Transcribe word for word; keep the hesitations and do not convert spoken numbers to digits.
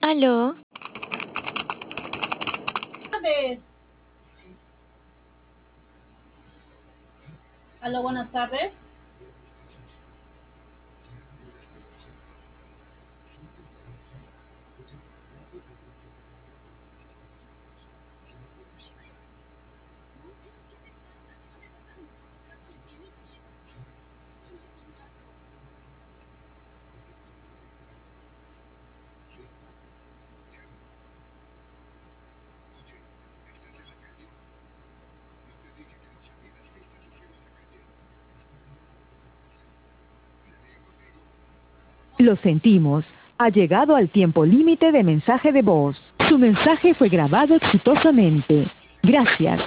Aló, Tardes. Aló, buenas tardes. Lo sentimos. Ha llegado al tiempo límite de mensaje de voz. Su mensaje fue grabado exitosamente. Gracias.